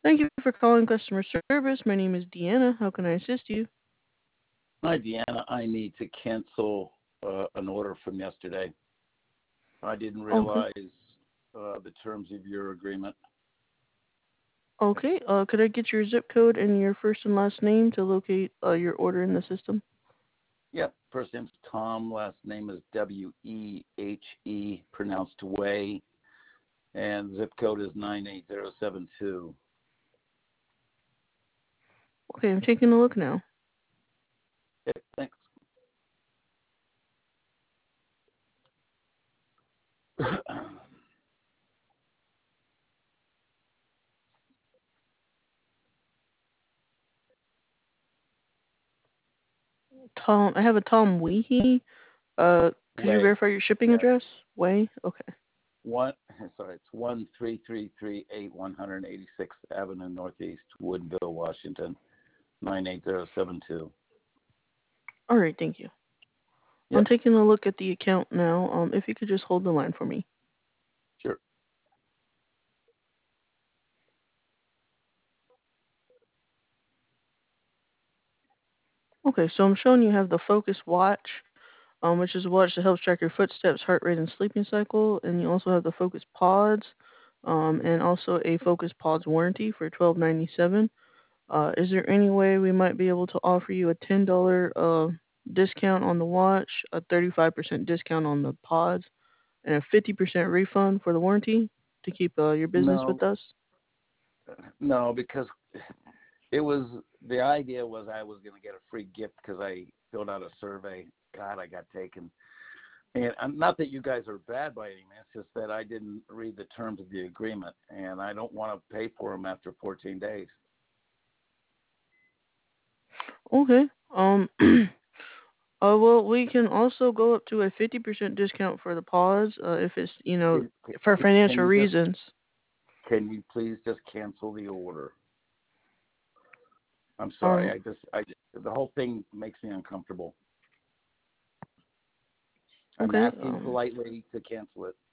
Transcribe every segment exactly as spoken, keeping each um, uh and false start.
Thank you for calling customer service. My name is Deanna. How can I assist you? Hi, Deanna. I need to cancel uh, an order from yesterday. I didn't Okay. realize uh, the terms of your agreement. Okay. Uh, could I get your zip code and your first and last name to locate uh, your order in the system? Yep. First name's Tom. Last name is W E H E, pronounced Way. And zip code is nine eight zero seven two. Okay, I'm taking a look now. Okay, thanks. Tom, I have a Tom Weehee. Uh, could you Way. verify your shipping Yes. address? Way. Okay. One. Sorry, it's one three three three eight one hundred eighty-sixth Avenue Northeast, Woodville, Washington, nine eight zero seven two. All right. Thank you. I'm Yep. taking a look at the account now. Um, if you could just hold the line for me. Sure. Okay. So I'm showing you have the Focus Watch, um, which is a watch that helps track your footsteps, heart rate, and sleeping cycle. And you also have the Focus Pods, um, and also a Focus Pods warranty for twelve ninety seven. Uh, is there any way we might be able to offer you a ten dollar uh discount on the watch, a thirty five percent discount on the pods, and a fifty percent refund for the warranty to keep uh, your business No, with us? no, because it was the idea was I was going to get a free gift because I filled out a survey. God, I got taken. And I'm, not that you guys are bad by any means, it's just that I didn't read the terms of the agreement, and I don't want to pay for them after fourteen days. Okay. Um. Uh, well, we can also go up to a fifty percent discount for the pause, uh, if it's, you know, Can, for can, can financial you just reasons. can you please just cancel the order? I'm sorry. Um, I just I the whole thing makes me uncomfortable. I'm okay. asking Um, politely to cancel it.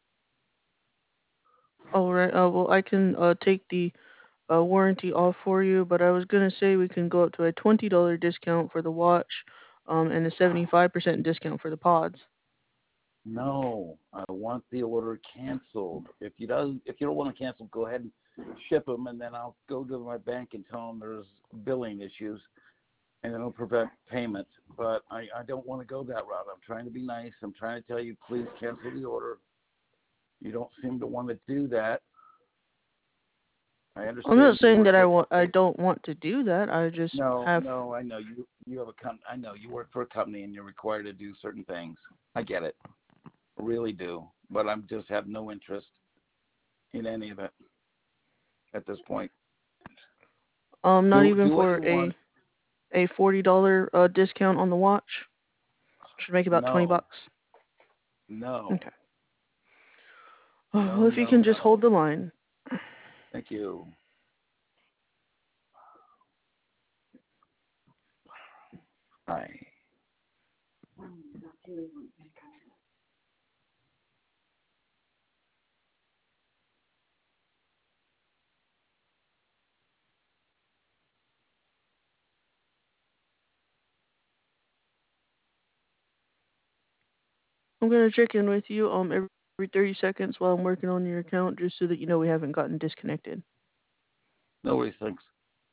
all right. Uh, well, I can uh, take the uh, warranty off for you, but I was going to say we can go up to a twenty dollar discount for the watch, um, and a seventy-five percent discount for the pods. No, I want the order canceled. If you don't, if you don't want to cancel, go ahead and ship them, and then I'll go to my bank and tell them there's billing issues, and it'll prevent payment. But I, I don't want to go that route. I'm trying to be nice. I'm trying to tell you, please cancel the order. You don't seem to want to do that. I I'm not understand you saying work that I for a want, I company. don't want to do that. I just No, have. no, I know you. You have a com- I know you work for a company, and you're required to do certain things. I get it, I really do. But I'm just have no interest in any of it at this point. Um, not Do even do what for you a want. a forty dollar uh, discount on the watch. Should make about twenty No, bucks. no, Okay. no, Well, if you no, can just hold no. the line. Thank you. Hi. I'm gonna check in with you um every thirty seconds while I'm working on your account, just so that you know we haven't gotten disconnected. No worries. Thanks.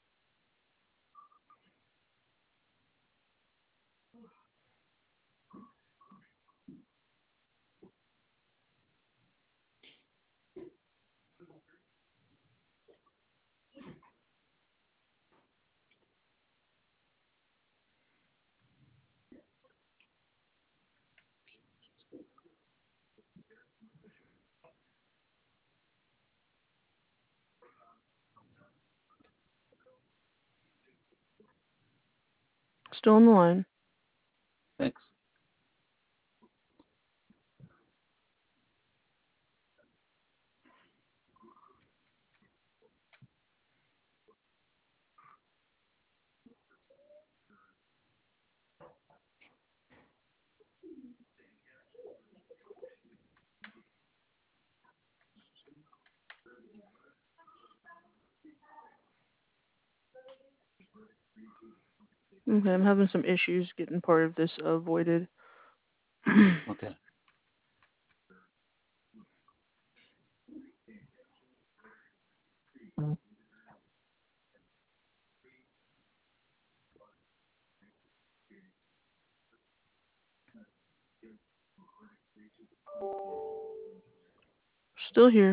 Still on the line. Thanks. Okay, I'm having some issues getting part of this avoided. Okay. Still here.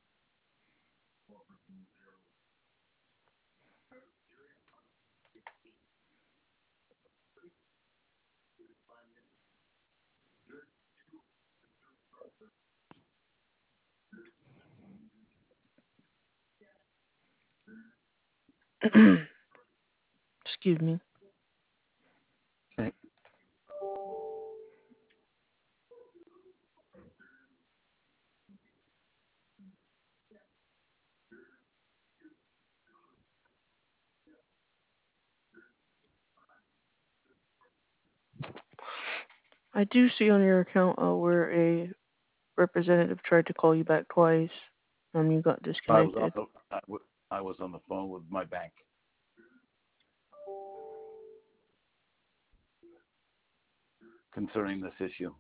Excuse me. Okay. I do see on your account uh, where a representative tried to call you back twice. Um, you got I was on disconnected. the I, w- I was on the phone with my bank concerning this issue.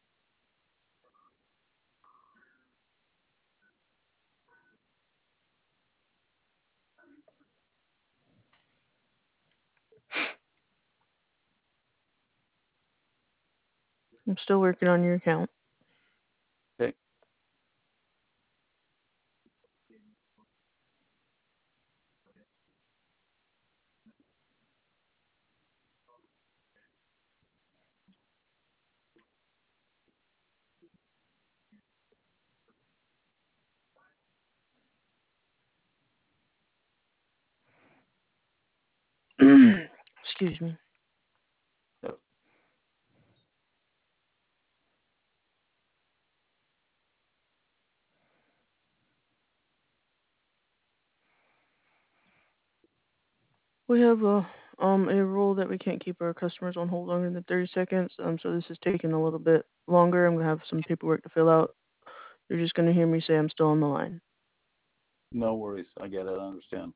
I'm still working on your account. Okay. Excuse me. So, We have a um a rule that we can't keep our customers on hold longer than thirty seconds. Um, so this is taking a little bit longer. I'm gonna have some paperwork to fill out. You're just gonna hear me say I'm still on the line. no worries. I get it. I understand.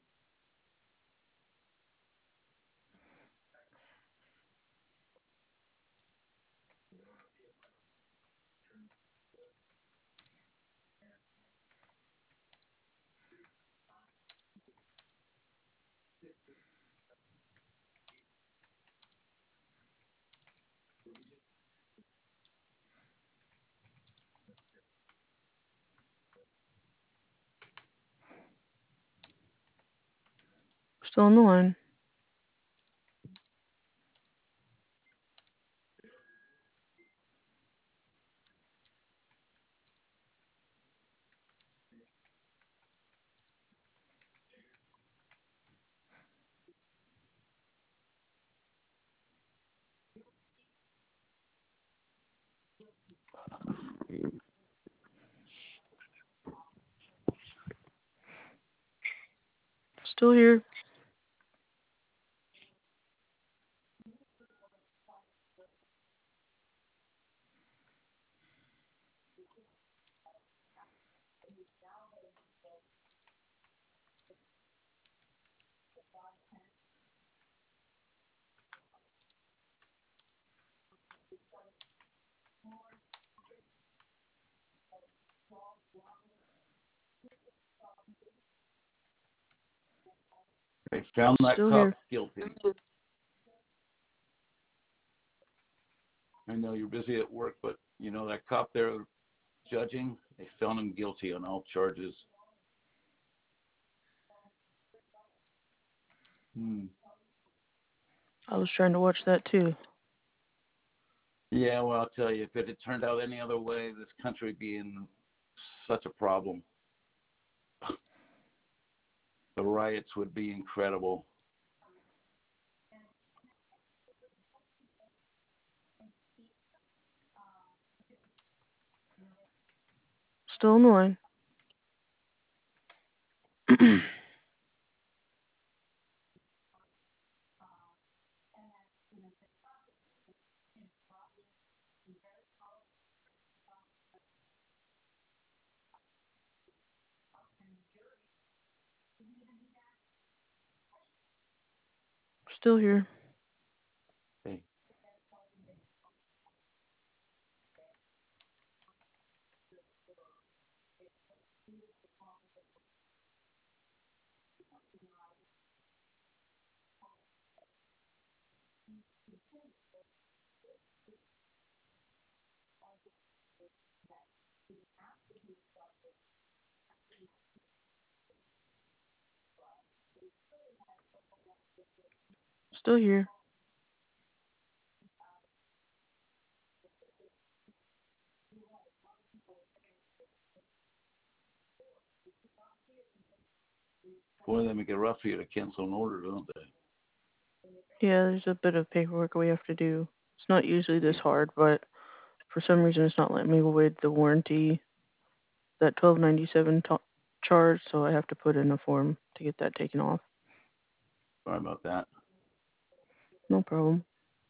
Still on the line. Still here. They found that Still cop here. guilty. I know you're busy at work, but you know that cop there judging, they found him guilty on all charges. Hmm. I was trying to watch that too. Yeah, well, I'll tell you, if it had turned out any other way, this country would be in such a problem. The riots would be incredible. Still on the line. Still here. Okay. Still here. Boy, they make it rough for you to cancel an order, don't they? Yeah, there's a bit of paperwork we have to do. It's not usually this hard, but for some reason it's not letting me waive the warranty, that twelve ninety seven to- charge, so I have to put in a form to get that taken off. Sorry about that. No problem.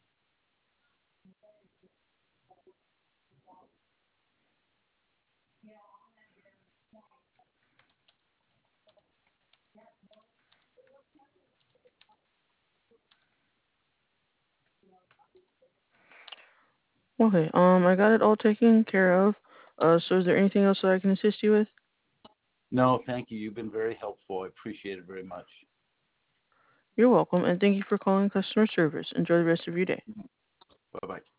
Okay, um, I got it all taken care of. Uh, so is there anything else that I can assist you with? No, thank you. You've been very helpful. I appreciate it very much. You're welcome, and thank you for calling customer service. Enjoy the rest of your day. Bye bye.